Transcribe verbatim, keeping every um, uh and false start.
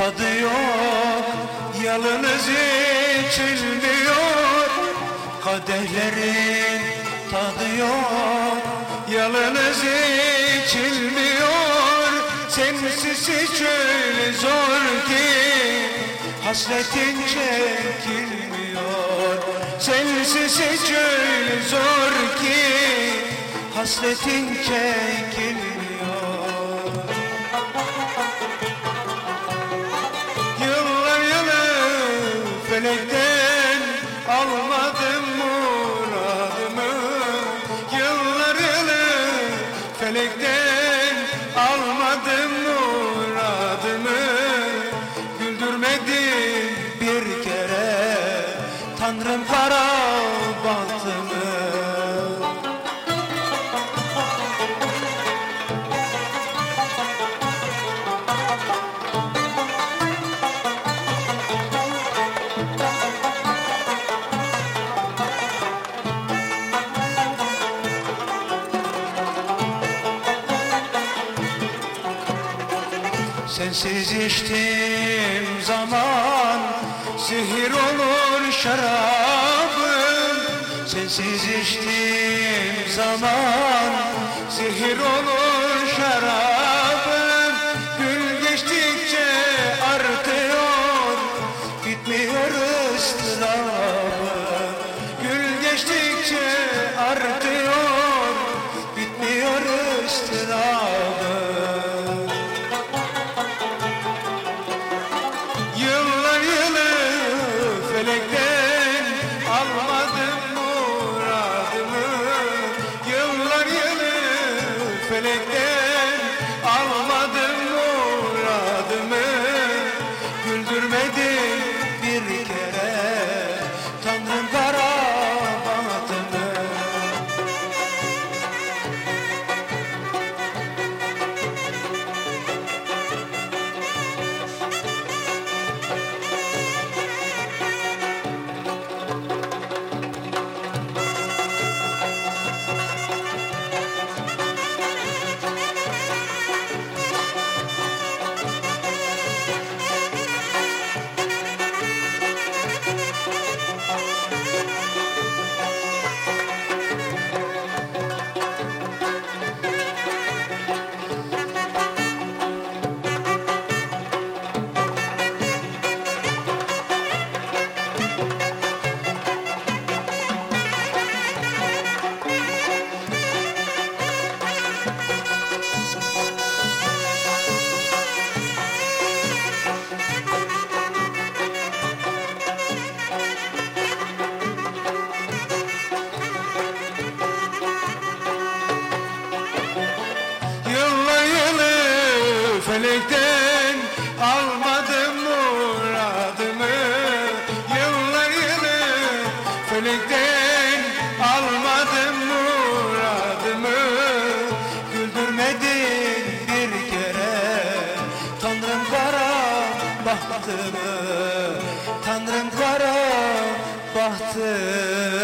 tadı yok, yalınız içilmiyor. Kadehlerin tadı yok, yalınız içilmiyor. Sensiz hiç öyle zor ki hasretin çekilmiyor. Sensiz hiç öyle zor ki hasretin çekilmiyor. Yıllar yılı felekten almadım muradımı. Yıllar yılı felekten almadım muradımı. Güldürmedin bir kere Tanrım kara bahtımı. Sensiz içtiğim zaman zehir olur şarabım. Sensiz içtiğim zaman zehir olur şarabım. Gün geçtikçe artıyor, bitmiyor ıstırabım. Gün geçtikçe artıyor, bitmiyor ıstırabım. Felekten almadım muradımı. Yıllar yılı felekten almadım muradımı. Güldürmedin bir kere Tanrım kara bahtımı. Felekten almadım muradımı. Yıllar yılı felekten almadım muradımı. Güldürmedin bir kere Tanrım kara bahtımı. Tanrım kara bahtımı.